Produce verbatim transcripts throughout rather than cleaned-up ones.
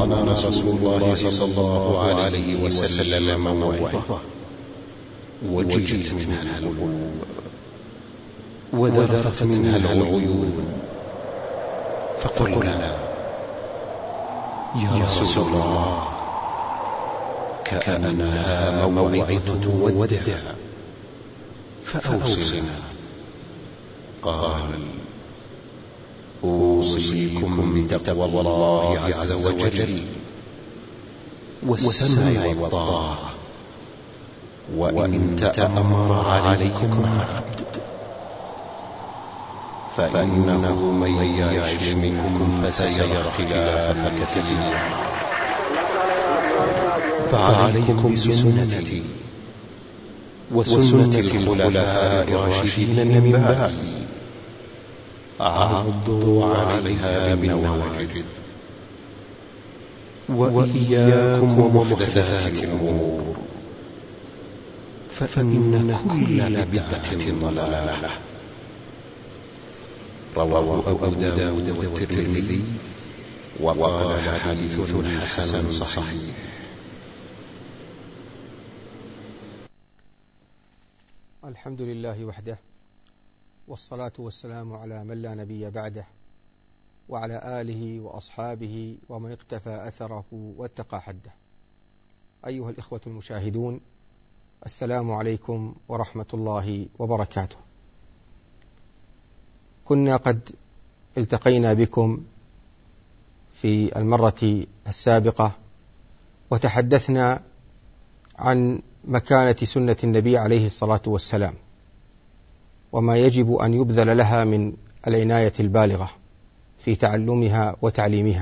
أعطانا رسول الله صلى الله عليه وسلم موعظة وجلت منها القلوب وذرفت منها العيون، فقلنا يا رسول الله كأنها موعظة مودع فأوصنا. قال أوصيكم بتقوى الله عز وجل والسمع والطاعة، وإن تأمر عليكم عبد فإنه من يعش منكم فسيرى اختلافا كثيرا، فعليكم بسنتي وسنة الخلفاء الراشدين من بعدي عضوا عليها بالنواجذ، وإياكم ومحدثات الأمور فإن كل بدعة ضلالة. رواه أبو داود والترمذي وقال حديث حسن صحيح. الحمد لله وحده، والصلاة والسلام على من لا نبي بعده، وعلى آله وأصحابه ومن اقتفى أثره واتقى حده. أيها الإخوة المشاهدون، السلام عليكم ورحمة الله وبركاته. كنا قد التقينا بكم في المرة السابقة وتحدثنا عن مكانة سنة النبي عليه الصلاة والسلام وما يجب أن يبذل لها من العناية البالغة في تعلمها وتعليمها.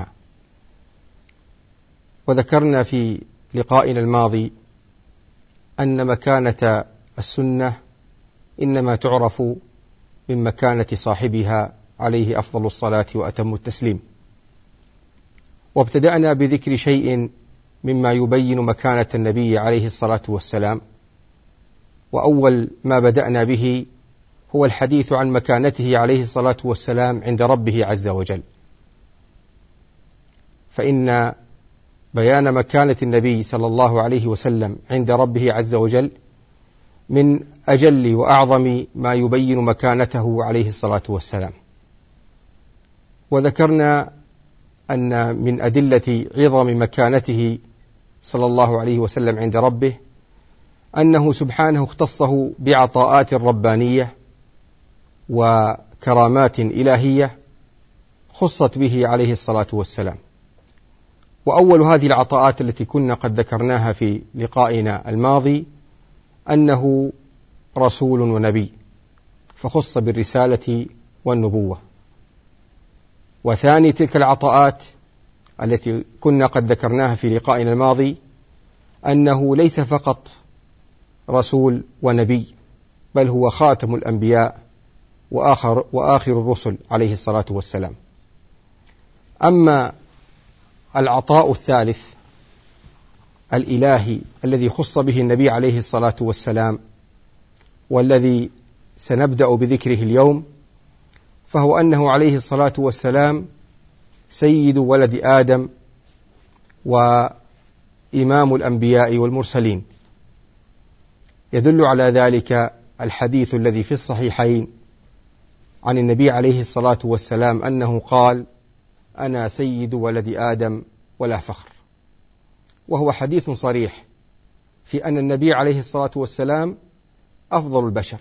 وذكرنا في لقائنا الماضي أن مكانة السنة إنما تعرف من مكانة صاحبها عليه أفضل الصلاة وأتم التسليم، وابتدأنا بذكر شيء مما يبين مكانة النبي عليه الصلاة والسلام. وأول ما بدأنا به هو الحديث عن مكانته عليه الصلاة والسلام عند ربه عز وجل، فإن بيان مكانة النبي صلى الله عليه وسلم عند ربه عز وجل من أجل وأعظم ما يبين مكانته عليه الصلاة والسلام. وذكرنا أن من أدلة عظم مكانته صلى الله عليه وسلم عند ربه أنه سبحانه اختصه بعطاءات ربانية وكرامات إلهية خصت به عليه الصلاة والسلام. وأول هذه العطاءات التي كنا قد ذكرناها في لقائنا الماضي أنه رسول ونبي، فخص بالرسالة والنبوة. وثاني تلك العطاءات التي كنا قد ذكرناها في لقائنا الماضي أنه ليس فقط رسول ونبي، بل هو خاتم الأنبياء وآخر, وآخر الرسل عليه الصلاة والسلام. أما العطاء الثالث الإلهي الذي خص به النبي عليه الصلاة والسلام والذي سنبدأ بذكره اليوم، فهو أنه عليه الصلاة والسلام سيد ولد آدم وإمام الأنبياء والمرسلين. يدل على ذلك الحديث الذي في الصحيحين عن النبي عليه الصلاة والسلام أنه قال: أنا سيد ولد آدم ولا فخر. وهو حديث صريح في أن النبي عليه الصلاة والسلام أفضل البشر.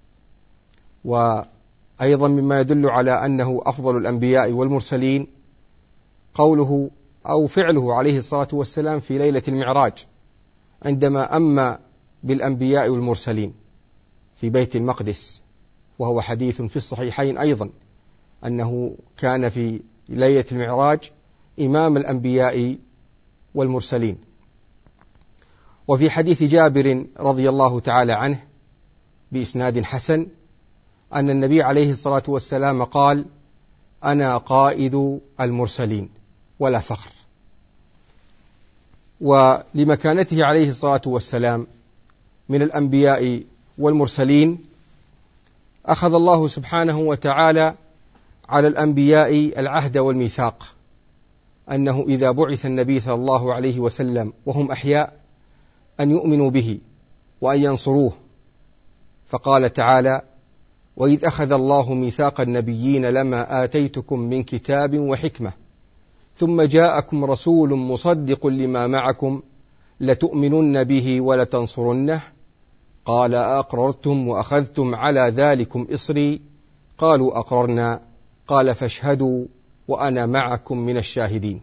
وأيضا مما يدل على أنه أفضل الأنبياء والمرسلين قوله أو فعله عليه الصلاة والسلام في ليلة المعراج عندما أمى بالأنبياء والمرسلين في بيت المقدس. وهو حديث في الصحيحين أيضا أنه كان في ليلة المعراج إمام الأنبياء والمرسلين. وفي حديث جابر رضي الله تعالى عنه بإسناد حسن أن النبي عليه الصلاة والسلام قال: أنا قائد المرسلين ولا فخر. ولمكانته عليه الصلاة والسلام من الأنبياء والمرسلين أخذ الله سبحانه وتعالى على الأنبياء العهد والميثاق أنه إذا بعث النبي صلى الله عليه وسلم وهم أحياء أن يؤمنوا به وأن ينصروه، فقال تعالى: وإذ أخذ الله ميثاق النبيين لما آتيتكم من كتاب وحكمة ثم جاءكم رسول مصدق لما معكم لتؤمنن به ولتنصرنه قال أقررتم وأخذتم على ذلكم إصري قالوا أقررنا قال فاشهدوا وأنا معكم من الشاهدين.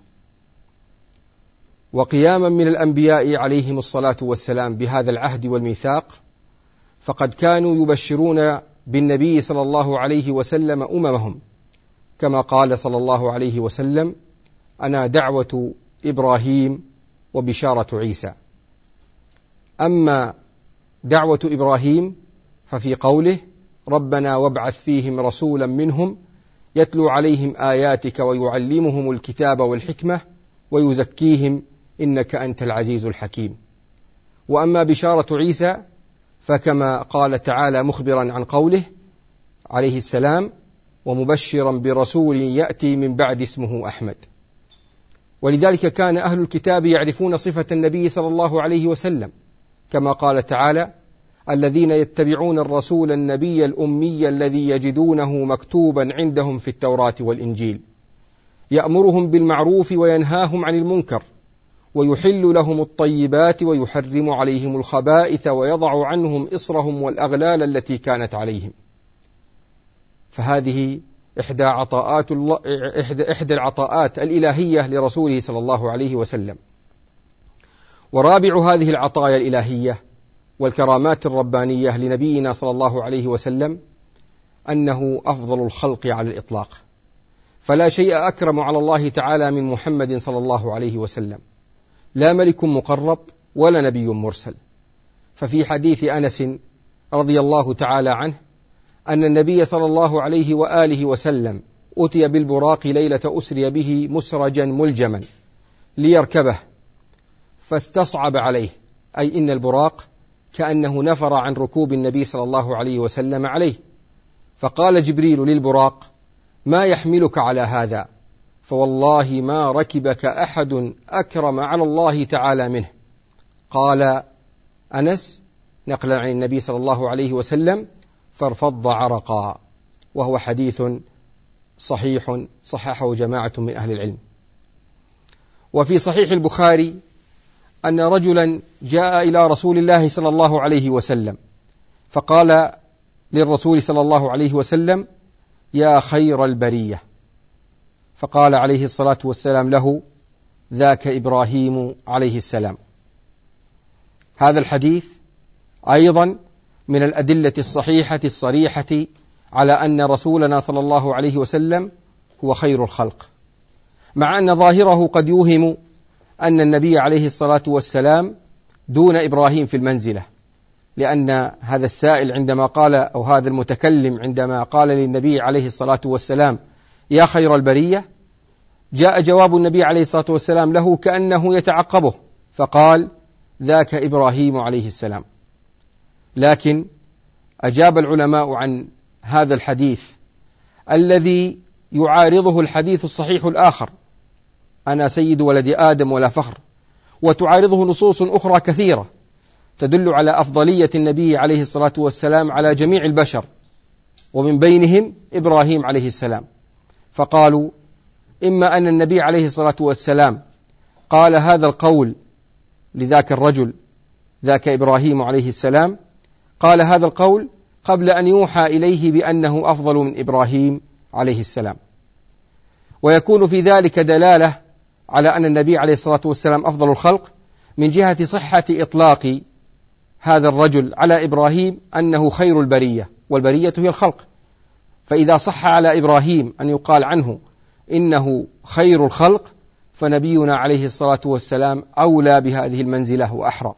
وقياما من الأنبياء عليهم الصلاة والسلام بهذا العهد والميثاق، فقد كانوا يبشرون بالنبي صلى الله عليه وسلم أممهم، كما قال صلى الله عليه وسلم: أنا دعوة إبراهيم وبشارة عيسى. أما دعوة إبراهيم ففي قوله: ربنا وابعث فيهم رسولا منهم يتلو عليهم آياتك ويعلمهم الكتاب والحكمة ويزكيهم إنك أنت العزيز الحكيم. وأما بشارة عيسى فكما قال تعالى مخبرا عن قوله عليه السلام: ومبشرا برسول يأتي من بعد اسمه أحمد. ولذلك كان أهل الكتاب يعرفون صفة النبي صلى الله عليه وسلم، كما قال تعالى: الذين يتبعون الرسول النبي الأمي الذي يجدونه مكتوبا عندهم في التوراة والإنجيل يأمرهم بالمعروف وينهاهم عن المنكر ويحل لهم الطيبات ويحرم عليهم الخبائث ويضع عنهم إصرهم والأغلال التي كانت عليهم. فهذه إحدى عطاءات الله إحدى, إحدى العطاءات الإلهية لرسوله صلى الله عليه وسلم. ورابع هذه العطايا الإلهية والكرامات الربانية لنبينا صلى الله عليه وسلم أنه أفضل الخلق على الإطلاق، فلا شيء أكرم على الله تعالى من محمد صلى الله عليه وسلم، لا ملك مقرب ولا نبي مرسل. ففي حديث أنس رضي الله تعالى عنه أن النبي صلى الله عليه وآله وسلم أتي بالبراق ليلة أسري به مسرجا ملجما ليركبه فاستصعب عليه، أي إن البراق كأنه نفر عن ركوب النبي صلى الله عليه وسلم عليه، فقال جبريل للبراق: ما يحملك على هذا؟ فوالله ما ركبك أحد أكرم على الله تعالى منه. قال أنس نقلا عن النبي صلى الله عليه وسلم: فارفض عرقا، وهو حديث صحيح صححه جماعة من أهل العلم. وفي صحيح البخاري أن رجلا جاء إلى رسول الله صلى الله عليه وسلم فقال للرسول صلى الله عليه وسلم: يا خير البرية. فقال عليه الصلاة والسلام له: ذاك إبراهيم عليه السلام. هذا الحديث أيضا من الأدلة الصحيحة الصريحة على أن رسولنا صلى الله عليه وسلم هو خير الخلق، مع أن ظاهره قد يوهم أن النبي عليه الصلاة والسلام دون إبراهيم في المنزلة، لأن هذا السائل عندما قال أو هذا المتكلم عندما قال للنبي عليه الصلاة والسلام: يا خير البرية، جاء جواب النبي عليه الصلاة والسلام له كأنه يتعقبه، فقال: ذاك إبراهيم عليه السلام. لكن أجاب العلماء عن هذا الحديث الذي يعارضه الحديث الصحيح الآخر: أنا سيد ولد آدم ولا فخر، وتعارضه نصوص أخرى كثيرة تدل على أفضلية النبي عليه الصلاة والسلام على جميع البشر، ومن بينهم إبراهيم عليه السلام. فقالوا: إما أن النبي عليه الصلاة والسلام قال هذا القول لذاك الرجل ذاك إبراهيم عليه السلام، قال هذا القول قبل أن يوحى إليه بأنه أفضل من إبراهيم عليه السلام، ويكون في ذلك دلالة على أن النبي عليه الصلاة والسلام أفضل الخلق من جهة صحة إطلاق هذا الرجل على إبراهيم أنه خير البرية، والبرية هي الخلق. فإذا صح على إبراهيم أن يقال عنه إنه خير الخلق، فنبينا عليه الصلاة والسلام أولى بهذه المنزلة وأحرى.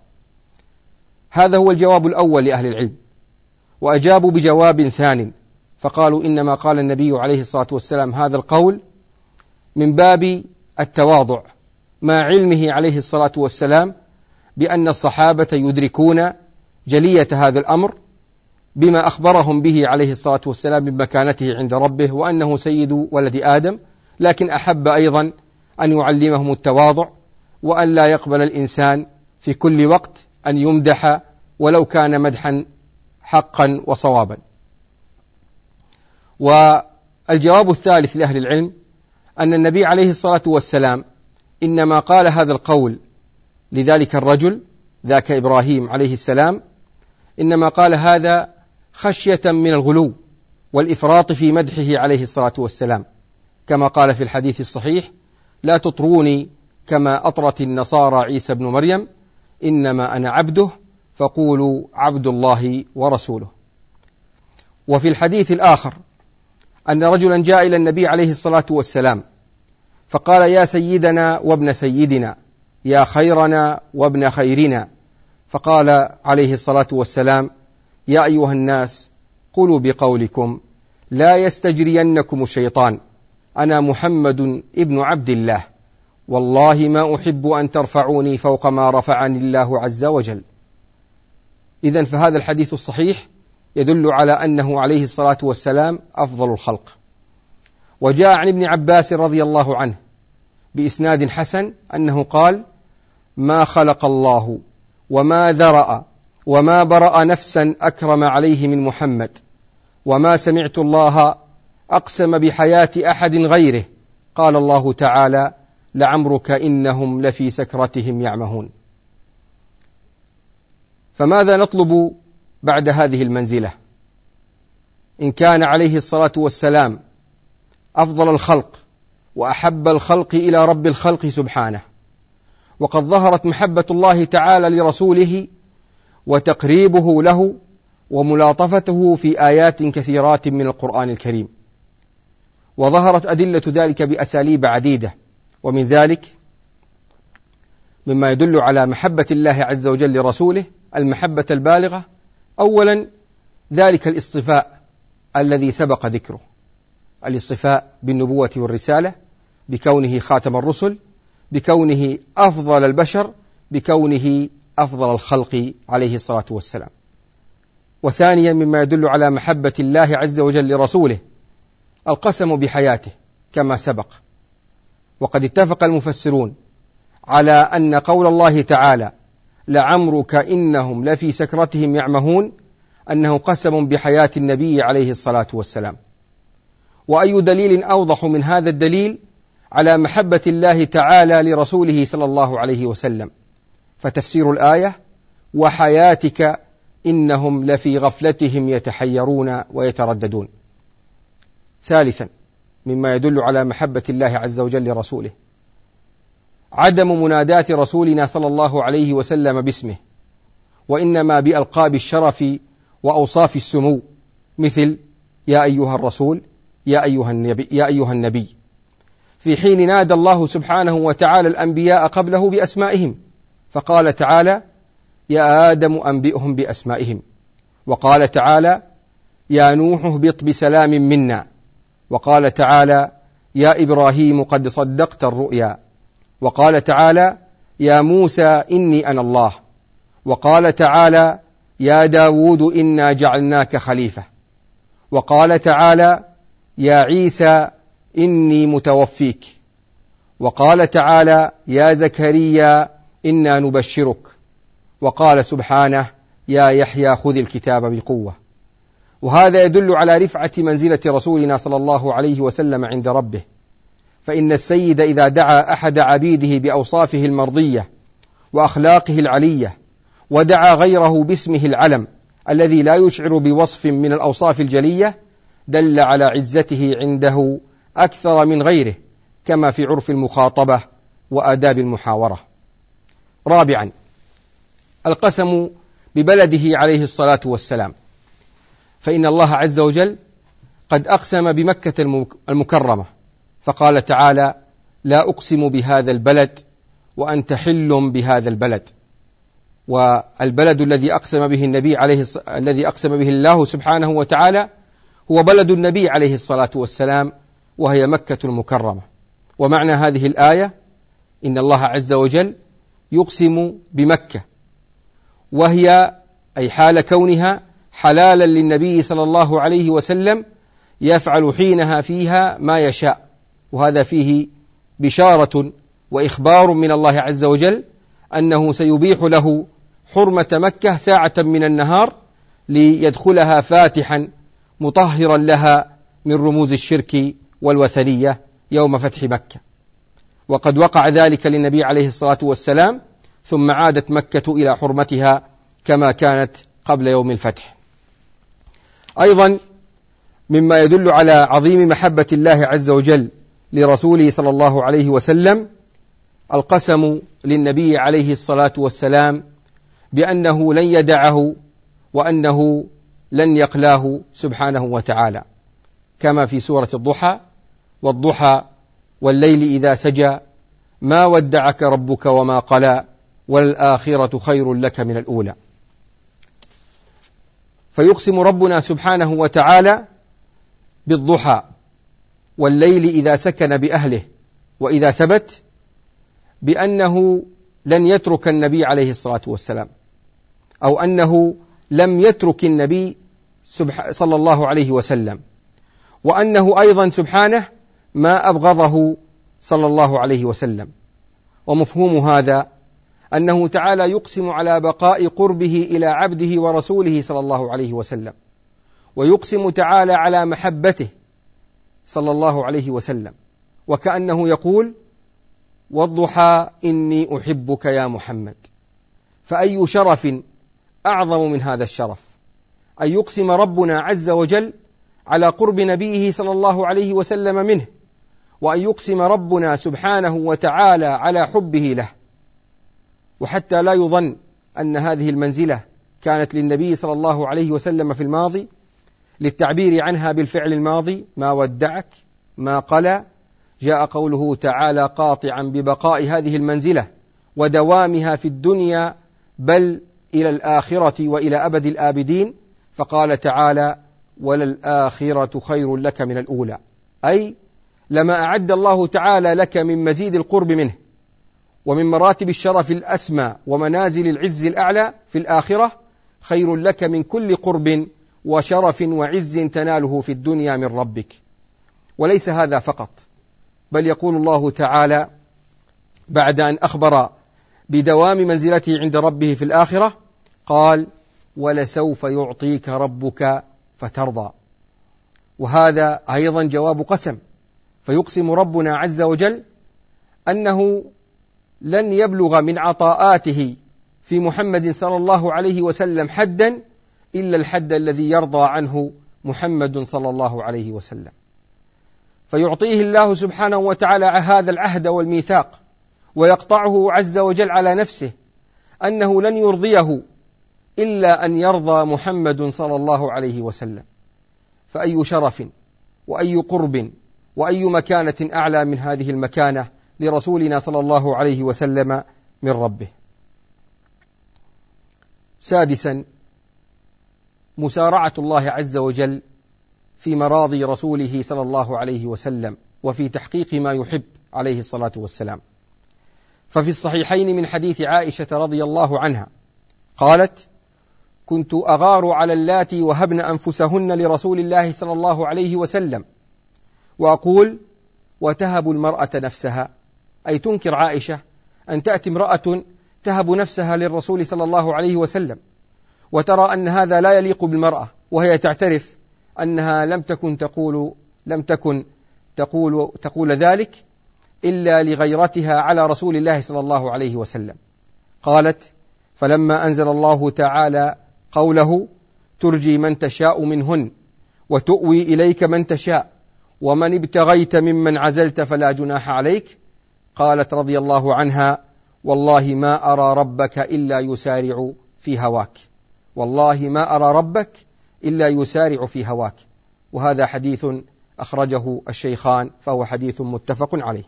هذا هو الجواب الأول لأهل العلم. وأجابوا بجواب ثانٍ، فقالوا: إنما قال النبي عليه الصلاة والسلام هذا القول من باب التواضع، مع علمه عليه الصلاة والسلام بأن الصحابة يدركون جلية هذا الأمر بما أخبرهم به عليه الصلاة والسلام من مكانته عند ربه وأنه سيد ولد آدم، لكن أحب أيضا أن يعلمهم التواضع، وأن لا يقبل الإنسان في كل وقت أن يمدح ولو كان مدحا حقا وصوابا. والجواب الثالث لأهل العلم أن النبي عليه الصلاة والسلام إنما قال هذا القول لذلك الرجل ذاك إبراهيم عليه السلام، إنما قال هذا خشية من الغلو والإفراط في مدحه عليه الصلاة والسلام، كما قال في الحديث الصحيح: لا تطروني كما أطرت النصارى عيسى بن مريم، إنما أنا عبده فقولوا عبد الله ورسوله. وفي الحديث الآخر أن رجلا جاء إلى النبي عليه الصلاة والسلام فقال: يا سيدنا وابن سيدنا، يا خيرنا وابن خيرنا. فقال عليه الصلاة والسلام: يا أيها الناس قولوا بقولكم، لا يستجرينكم الشيطان، أنا محمد ابن عبد الله، والله ما أحب أن ترفعوني فوق ما رفعني الله عز وجل. إذن فهذا الحديث الصحيح يدل على أنه عليه الصلاة والسلام أفضل الخلق. وجاء عن ابن عباس رضي الله عنه بإسناد حسن أنه قال: ما خلق الله وما ذرأ وما برأ نفسا أكرم عليه من محمد، وما سمعت الله أقسم بحياة أحد غيره. قال الله تعالى: لعمرك إنهم لفي سكرتهم يعمهون. فماذا نطلب بعد هذه المنزلة؟ إن كان عليه الصلاة والسلام أفضل الخلق وأحب الخلق إلى رب الخلق سبحانه، وقد ظهرت محبة الله تعالى لرسوله وتقريبه له وملاطفته في آيات كثيرات من القرآن الكريم، وظهرت أدلة ذلك بأساليب عديدة، ومن ذلك مما يدل على محبة الله عز وجل لرسوله المحبة البالغة: أولا ذلك الاصطفاء الذي سبق ذكره، الاصطفاء بالنبوة والرسالة، بكونه خاتم الرسل، بكونه أفضل البشر، بكونه أفضل الخلق عليه الصلاة والسلام. وثانيا مما يدل على محبة الله عز وجل لرسوله القسم بحياته كما سبق، وقد اتفق المفسرون على أن قول الله تعالى: لعمرك إنهم لفي سكرتهم يعمهون، أنه قسم بحياة النبي عليه الصلاة والسلام. وأي دليل أوضح من هذا الدليل على محبة الله تعالى لرسوله صلى الله عليه وسلم؟ فتفسير الآية: وحياتك إنهم لفي غفلتهم يتحيرون ويترددون. ثالثا مما يدل على محبة الله عز وجل لرسوله عدم منادات رسولنا صلى الله عليه وسلم باسمه، وإنما بألقاب الشرف وأوصاف السمو، مثل يا أيها الرسول، يا أيها النبي, يا أيها النبي، في حين نادى الله سبحانه وتعالى الأنبياء قبله بأسمائهم، فقال تعالى: يا آدم أنبئهم بأسمائهم، وقال تعالى: يا نوح اهبط بسلام منا، وقال تعالى: يا إبراهيم قد صدقت الرؤيا، وقال تعالى: يا موسى إني أنا الله، وقال تعالى: يا داود إنا جعلناك خليفة، وقال تعالى: يا عيسى إني متوفيك، وقال تعالى: يا زكريا إنا نبشرك، وقال سبحانه: يا يحيى خذ الكتاب بقوة. وهذا يدل على رفعة منزلة رسولنا صلى الله عليه وسلم عند ربه، فإن السيد إذا دعا أحد عبيده بأوصافه المرضية وأخلاقه العلية، ودعا غيره باسمه العلم الذي لا يشعر بوصف من الأوصاف الجلية، دل على عزته عنده أكثر من غيره، كما في عرف المخاطبة وآداب المحاورة. رابعا القسم ببلده عليه الصلاة والسلام، فإن الله عز وجل قد أقسم بمكة المكرمة، فقال تعالى: لا أقسم بهذا البلد وأنت حل بهذا البلد. والبلد الذي أقسم به النبي عليه الص... الذي أقسم به الله سبحانه وتعالى هو بلد النبي عليه الصلاة والسلام، وهي مكة المكرمة. ومعنى هذه الآية إن الله عز وجل يقسم بمكة، وهي أي حال كونها حلالا للنبي صلى الله عليه وسلم، يفعل حينها فيها ما يشاء، وهذا فيه بشارة وإخبار من الله عز وجل أنه سيبيح له حرمة مكة ساعة من النهار ليدخلها فاتحا مطهرا لها من رموز الشرك والوثنية يوم فتح مكة. وقد وقع ذلك للنبي عليه الصلاة والسلام، ثم عادت مكة إلى حرمتها كما كانت قبل يوم الفتح. أيضا مما يدل على عظيم محبة الله عز وجل لرسوله صلى الله عليه وسلم القسم للنبي عليه الصلاة والسلام بأنه لن يدعه وأنه لن يقلاه سبحانه وتعالى، كما في سورة الضحى: والضحى والليل إذا سجى ما ودعك ربك وما قلى والآخرة خير لك من الأولى. فيقسم ربنا سبحانه وتعالى بالضحى والليل إذا سكن بأهله وإذا ثبت بأنه لن يترك النبي عليه الصلاة والسلام، أو أنه لم يترك النبي صلى الله عليه وسلم، وأنه أيضا سبحانه ما أبغضه صلى الله عليه وسلم. ومفهوم هذا أنه تعالى يقسم على بقاء قربه إلى عبده ورسوله صلى الله عليه وسلم، ويقسم تعالى على محبته صلى الله عليه وسلم، وكأنه يقول: والضحى إني أحبك يا محمد. فأي شرف أعظم من هذا الشرف أن يقسم ربنا عز وجل على قرب نبيه صلى الله عليه وسلم منه، وأن يقسم ربنا سبحانه وتعالى على حبه له. وحتى لا يظن أن هذه المنزلة كانت للنبي صلى الله عليه وسلم في الماضي للتعبير عنها بالفعل الماضي: ما ودعك ما قلى، جاء قوله تعالى قاطعا ببقاء هذه المنزلة ودوامها في الدنيا بل إلى الآخرة وإلى أبد الآبدين، فقال تعالى: وللآخرة خير لك من الأولى، أي لما أعد الله تعالى لك من مزيد القرب منه ومن مراتب الشرف الأسمى ومنازل العز الأعلى في الآخرة خير لك من كل قرب وشرف وعز تناله في الدنيا من ربك. وليس هذا فقط، بل يقول الله تعالى بعد أن أخبر بدوام منزلته عند ربه في الآخرة قال: ولسوف يعطيك ربك فترضى. وهذا أيضا جواب قسم، فيقسم ربنا عز وجل أنه لن يبلغ من عطاءاته في محمد صلى الله عليه وسلم حدا إلا الحد الذي يرضى عنه محمد صلى الله عليه وسلم، فيعطيه الله سبحانه وتعالى هذا العهد والميثاق، ويقطعه عز وجل على نفسه أنه لن يرضيه إلا أن يرضى محمد صلى الله عليه وسلم. فأي شرف وأي قرب وأي مكانة أعلى من هذه المكانة لرسولنا صلى الله عليه وسلم من ربه. سادسا، مسارعة الله عز وجل في مراضي رسوله صلى الله عليه وسلم وفي تحقيق ما يحب عليه الصلاة والسلام. ففي الصحيحين من حديث عائشة رضي الله عنها قالت: كنت أغار على اللاتي وهبن أنفسهن لرسول الله صلى الله عليه وسلم، وأقول: وتهب المرأة نفسها، أي تنكر عائشة أن تأتي امرأة تهب نفسها للرسول صلى الله عليه وسلم، وترى أن هذا لا يليق بالمرأة، وهي تعترف أنها لم تكن تقول لم تكن تقول تقول ذلك إلا لغيرتها على رسول الله صلى الله عليه وسلم. قالت: فلما أنزل الله تعالى قوله: ترجي من تشاء منهن وتؤوي إليك من تشاء ومن ابتغيت ممن عزلت فلا جناح عليك، قالت رضي الله عنها: والله ما أرى ربك إلا يسارع في هواك، والله ما أرى ربك إلا يسارع في هواك. وهذا حديث أخرجه الشيخان، فهو حديث متفق عليه.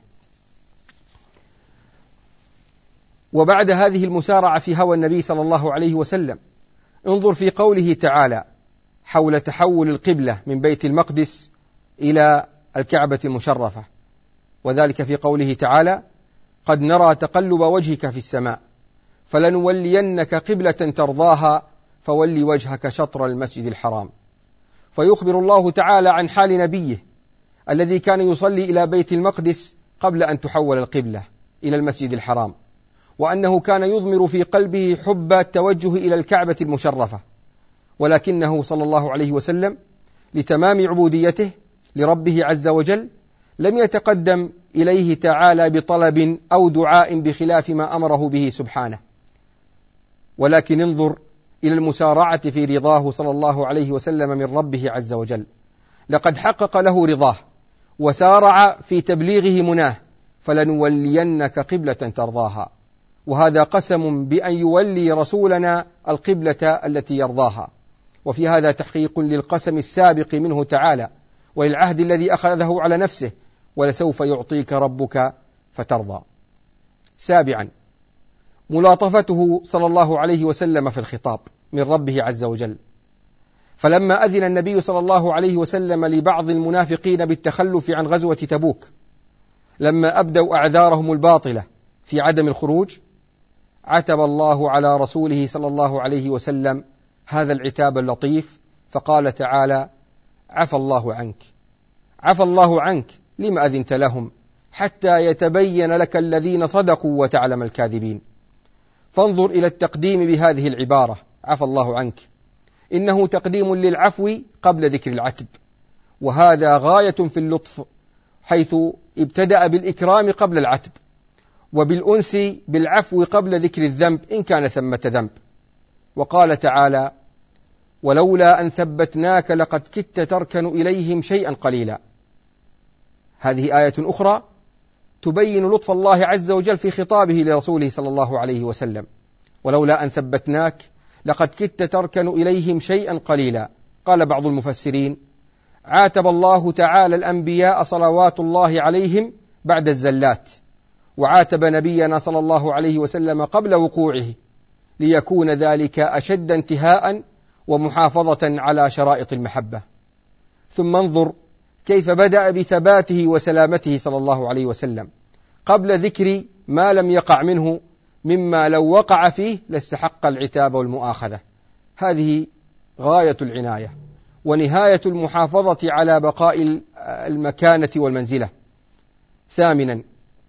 وبعد هذه المسارعة في هوى النبي صلى الله عليه وسلم، انظر في قوله تعالى حول تحول القبلة من بيت المقدس إلى الكعبة المشرفة، وذلك في قوله تعالى: قد نرى تقلب وجهك في السماء فلنولينك قبلة ترضاها فول وجهك شطر المسجد الحرام. فيخبر الله تعالى عن حال نبيه الذي كان يصلي إلى بيت المقدس قبل أن تحول القبلة إلى المسجد الحرام، وأنه كان يضمر في قلبه حب التوجه إلى الكعبة المشرفة، ولكنه صلى الله عليه وسلم لتمام عبوديته لربه عز وجل لم يتقدم إليه تعالى بطلب أو دعاء بخلاف ما أمره به سبحانه، ولكن انظر إلى المسارعة في رضاه صلى الله عليه وسلم من ربه عز وجل، لقد حقق له رضاه وسارع في تبليغه مناه، فلنولينك قبلة ترضاها، وهذا قسم بأن يولي رسولنا القبلة التي يرضاها، وفي هذا تحقيق للقسم السابق منه تعالى وللعهد الذي أخذه على نفسه: ولسوف يعطيك ربك فترضى. سابعا، ملاطفته صلى الله عليه وسلم في الخطاب من ربه عز وجل، فلما أذن النبي صلى الله عليه وسلم لبعض المنافقين بالتخلف عن غزوة تبوك لما أبدوا أعذارهم الباطلة في عدم الخروج، عتب الله على رسوله صلى الله عليه وسلم هذا العتاب اللطيف، فقال تعالى: عفى الله عنك عفى الله عنك لما أذنت لهم حتى يتبين لك الذين صدقوا وتعلم الكاذبين. فانظر إلى التقديم بهذه العبارة: عفى الله عنك، إنه تقديم للعفو قبل ذكر العتب، وهذا غاية في اللطف، حيث ابتدأ بالإكرام قبل العتب، وبالأنس بالعفو قبل ذكر الذنب إن كان ثمة ذنب. وقال تعالى: ولولا أن ثبتناك لقد كدت تركن إليهم شيئا قليلا. هذه آية أخرى تبين لطف الله عز وجل في خطابه لرسوله صلى الله عليه وسلم: ولولا أن ثبتناك لقد كدت تركن إليهم شيئا قليلا. قال بعض المفسرين: عاتب الله تعالى الأنبياء صلوات الله عليهم بعد الزلات، وعاتب نبينا صلى الله عليه وسلم قبل وقوعه، ليكون ذلك أشد انتهاء ومحافظة على شرائط المحبة. ثم انظر كيف بدأ بثباته وسلامته صلى الله عليه وسلم قبل ذكر ما لم يقع منه مما لو وقع فيه لاستحق العتاب والمؤاخذة. هذه غاية العناية ونهاية المحافظة على بقاء المكانة والمنزلة. ثامنا،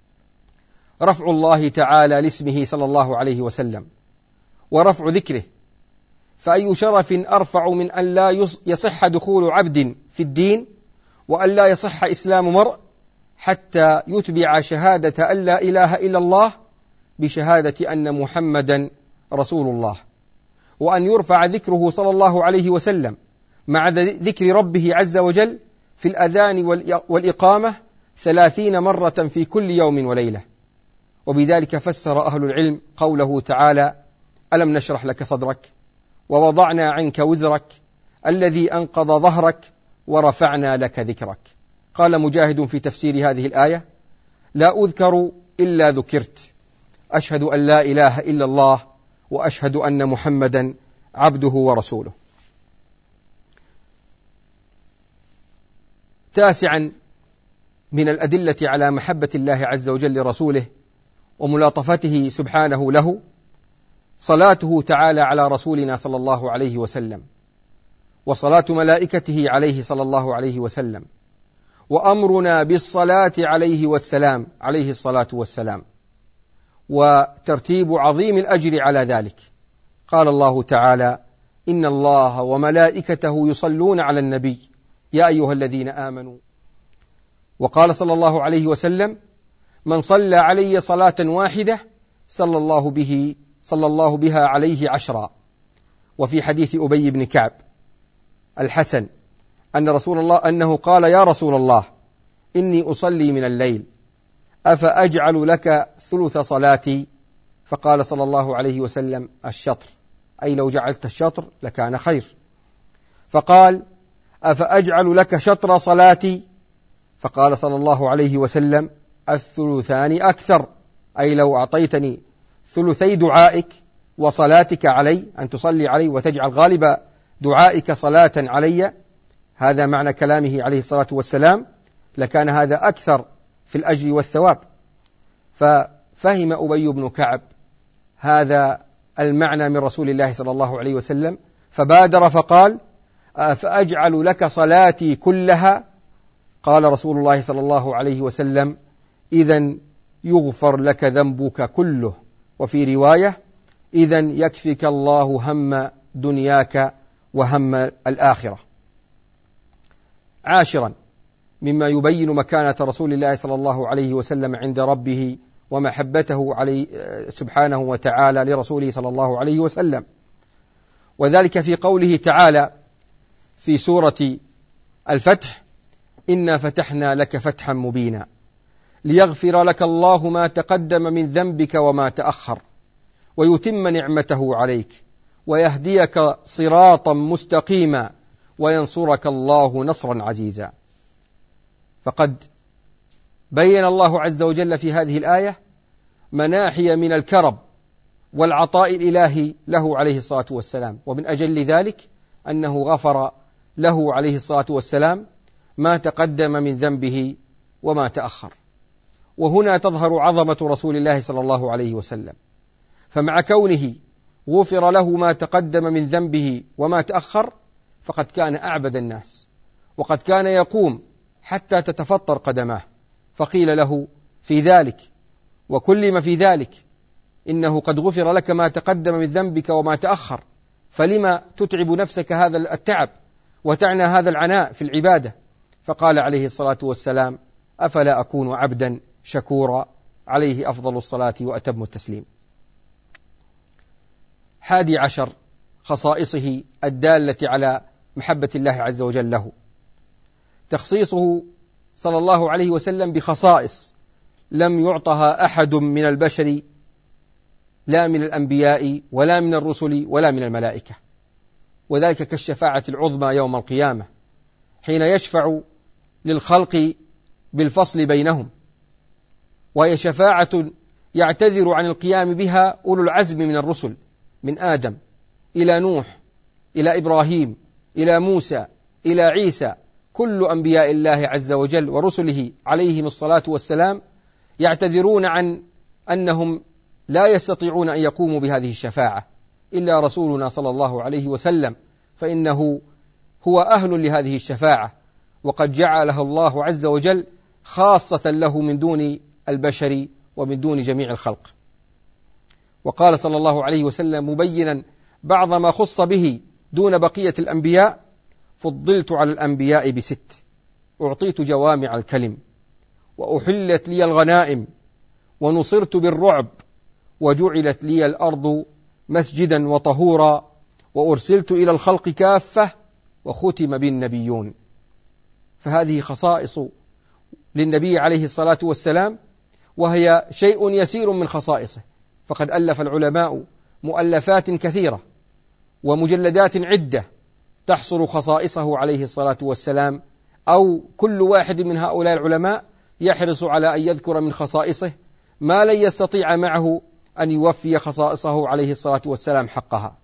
رفع الله تعالى لاسمه صلى الله عليه وسلم ورفع ذكره، فأي شرف أرفع من أن لا يصح دخول عبد في الدين وأن لا يصح إسلام مرء حتى يتبع شهادة أن لا إله إلا الله بشهادة أن محمدا رسول الله، وأن يرفع ذكره صلى الله عليه وسلم مع ذكر ربه عز وجل في الأذان والإقامة ثلاثين مرة في كل يوم وليلة. وبذلك فسر أهل العلم قوله تعالى: ألم نشرح لك صدرك ووضعنا عنك وزرك الذي أنقض ظهرك ورفعنا لك ذكرك. قال مجاهد في تفسير هذه الآية: لا أذكر إلا ذكرت، أشهد أن لا إله إلا الله وأشهد أن محمدا عبده ورسوله. تاسعا، من الأدلة على محبة الله عز وجل لرسوله وملاطفته سبحانه له صلاته تعالى على رسولنا صلى الله عليه وسلم، وصلاة ملائكته عليه صلى الله عليه وسلم، وأمرنا بالصلاة عليه والسلام عليه الصلاة والسلام، وترتيب عظيم الأجر على ذلك. قال الله تعالى: إن الله وملائكته يصلون على النبي يا أيها الذين آمنوا. وقال صلى الله عليه وسلم: من صلى علي صلاة واحدة صلى الله به صلى الله بها عليه عشرا. وفي حديث أبي بن كعب الحسن أن رسول الله أنه قال: يا رسول الله إني أصلي من الليل أفأجعل لك ثلث صلاتي؟ فقال صلى الله عليه وسلم: الشطر، أي لو جعلت الشطر لكان خير. فقال: أفأجعل لك شطر صلاتي؟ فقال صلى الله عليه وسلم: الثلثان أكثر، أي لو أعطيتني ثلثي دعائك وصلاتك علي، أن تصلي علي وتجعل غالب دعائك صلاة علي، هذا معنى كلامه عليه الصلاة والسلام، لكان هذا أكثر في الأجر والثواب. ففهم أبي بن كعب هذا المعنى من رسول الله صلى الله عليه وسلم، فبادر فقال: فأجعل لك صلاتي كلها؟ قال رسول الله صلى الله عليه وسلم: إذن يغفر لك ذنبك كله. وفي رواية إذن يكفك الله هم دنياك وهم الآخرة. عاشرا مما يبين مكانة رسول الله صلى الله عليه وسلم عند ربه ومحبته عليه سبحانه وتعالى لرسوله صلى الله عليه وسلم، وذلك في قوله تعالى في سورة الفتح: إنا فتحنا لك فتحا مبينا ليغفر لك الله ما تقدم من ذنبك وما تأخر ويتم نعمته عليك ويهديك صراطا مستقيما وينصرك الله نصرا عزيزا. فقد بين الله عز وجل في هذه الآية مناحي من الكرم والعطاء الإلهي له عليه الصلاة والسلام، ومن أجل ذلك أنه غفر له عليه الصلاة والسلام ما تقدم من ذنبه وما تأخر. وهنا تظهر عظمة رسول الله صلى الله عليه وسلم، فمع كونه غفر له ما تقدم من ذنبه وما تأخر فقد كان أعبد الناس، وقد كان يقوم حتى تتفطر قدماه، فقيل له في ذلك وكل ما في ذلك إنه قد غفر لك ما تقدم من ذنبك وما تأخر، فلما تتعب نفسك هذا التعب وتعنى هذا العناء في العبادة؟ فقال عليه الصلاة والسلام: أفلا أكون عبدا شكورا، عليه أفضل الصلاة وأتم التسليم. حادي عشر خصائصه الدالة على محبة الله عز وجل له: تخصيصه صلى الله عليه وسلم بخصائص لم يعطها أحد من البشر، لا من الأنبياء ولا من الرسل ولا من الملائكة، وذلك كالشفاعة العظمى يوم القيامة حين يشفع للخلق بالفصل بينهم، وهي شفاعة يعتذر عن القيام بها أولو العزم من الرسل، من آدم إلى نوح إلى إبراهيم إلى موسى إلى عيسى، كل أنبياء الله عز وجل ورسله عليهم الصلاة والسلام يعتذرون عن أنهم لا يستطيعون أن يقوموا بهذه الشفاعة إلا رسولنا صلى الله عليه وسلم، فإنه هو أهل لهذه الشفاعة، وقد جعلها الله عز وجل خاصة له من دون البشر ومن دون جميع الخلق. وقال صلى الله عليه وسلم مبينا بعض ما خص به دون بقية الأنبياء: فضلت على الأنبياء بست، أعطيت جوامع الكلم، وأحلت لي الغنائم، ونصرت بالرعب، وجعلت لي الأرض مسجدا وطهورا، وأرسلت إلى الخلق كافة، وختم بالنبيون. فهذه خصائص للنبي عليه الصلاة والسلام، وهي شيء يسير من خصائصه، فقد ألف العلماء مؤلفات كثيرة ومجلدات عدة تحصر خصائصه عليه الصلاة والسلام، أو كل واحد من هؤلاء العلماء يحرص على أن يذكر من خصائصه ما لن يستطيع معه أن يوفي خصائصه عليه الصلاة والسلام حقها.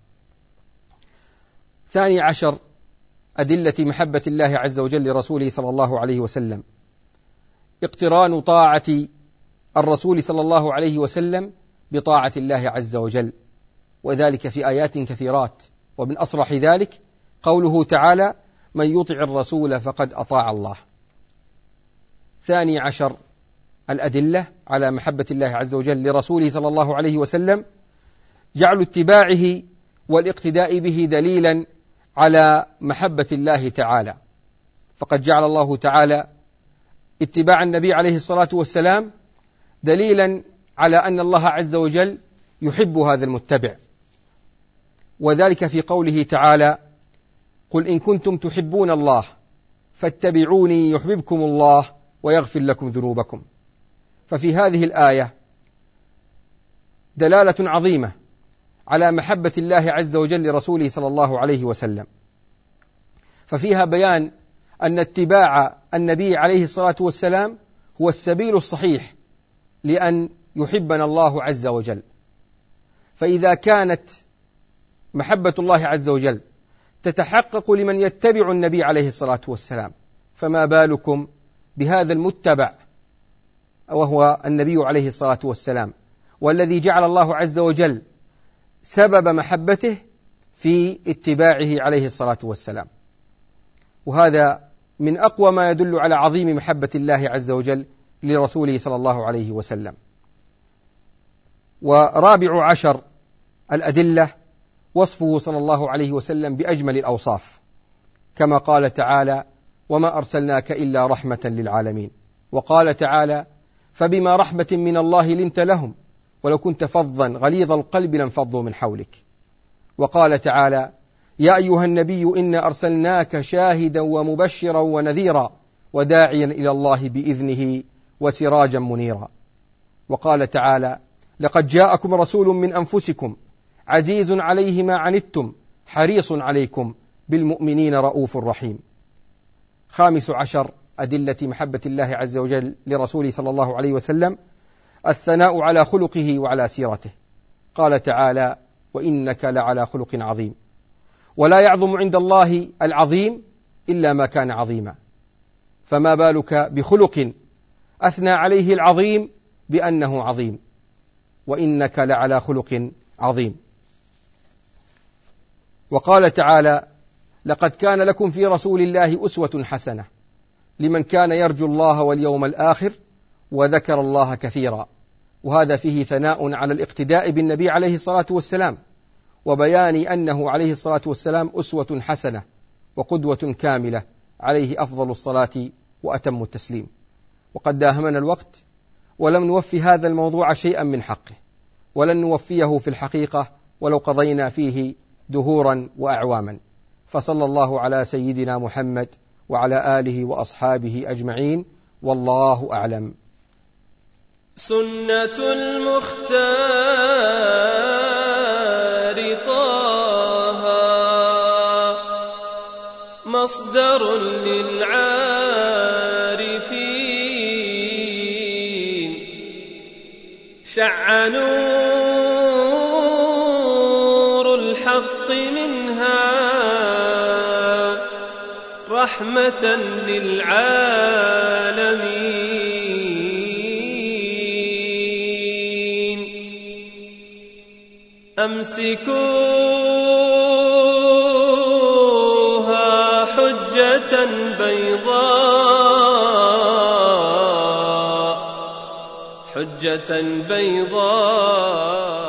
ثاني عشر أدلة محبة الله عز وجل لرسوله صلى الله عليه وسلم: اقتران طاعة الرسول صلى الله عليه وسلم بطاعة الله عز وجل، وذلك في آيات كثيرات، ومن أصرح ذلك قوله تعالى: من يطع الرسول فقد أطاع الله. ثاني عشر الأدلة على محبة الله عز وجل لرسوله صلى الله عليه وسلم: جعل اتباعه والاقتداء به دليلا على محبة الله تعالى، فقد جعل الله تعالى اتباع النبي عليه الصلاة والسلام دليلا على أن الله عز وجل يحب هذا المتبع، وذلك في قوله تعالى: قل إن كنتم تحبون الله فاتبعوني يحببكم الله ويغفر لكم ذنوبكم. ففي هذه الآية دلالة عظيمة على محبة الله عز وجل لرسوله صلى الله عليه وسلم، ففيها بيان أن اتباع النبي عليه الصلاة والسلام هو السبيل الصحيح لأن يحبنا الله عز وجل. فإذا كانت محبة الله عز وجل تتحقق لمن يتبع النبي عليه الصلاة والسلام، فما بالكم بهذا المتبع وهو النبي عليه الصلاة والسلام، والذي جعل الله عز وجل سبب محبته في اتباعه عليه الصلاة والسلام. وهذا من أقوى ما يدل على عظيم محبة الله عز وجل لرسوله صلى الله عليه وسلم. ورابع عشر الأدلة وصفه صلى الله عليه وسلم بأجمل الأوصاف، كما قال تعالى: وما أرسلناك إلا رحمة للعالمين. وقال تعالى: فبما رحمة من الله لنت لهم ولو كنت فظا غليظ القلب لانفضوا من حولك. وقال تعالى: يا أيها النبي إنا أرسلناك شاهدا ومبشرا ونذيرا وداعيا إلى الله بإذنه وسراجا منيرا. وقال تعالى: لقد جاءكم رسول من أنفسكم عزيز عليه ما عنتم حريص عليكم بالمؤمنين رؤوف رحيم. خامس عشر أدلة محبة الله عز وجل لرسوله صلى الله عليه وسلم الثناء على خلقه وعلى سيرته. قال تعالى: وإنك لعلى خلق عظيم. ولا يعظم عند الله العظيم إلا ما كان عظيما، فما بالك بخلق أثنى عليه العظيم بأنه عظيم. وإنك لعلى خلق عظيم. وقال تعالى: لقد كان لكم في رسول الله أسوة حسنة لمن كان يرجو الله واليوم الآخر وذكر الله كثيرا. وهذا فيه ثناء على الاقتداء بالنبي عليه الصلاة والسلام، وبيان أنه عليه الصلاة والسلام أسوة حسنة وقدوة كاملة عليه أفضل الصلاة وأتم التسليم. وقد داهمنا الوقت ولم نوفي هذا الموضوع شيئا من حقه، ولن نوفيه في الحقيقة ولو قضينا فيه دهورا وأعواما. فصلى الله على سيدنا محمد وعلى آله وأصحابه أجمعين، والله أعلم. سنة المختار طه مصدر للعارفين، شع نور الحق منها رحمة للعالمين. أمسكوها حجة بيضاء حجة بيضاء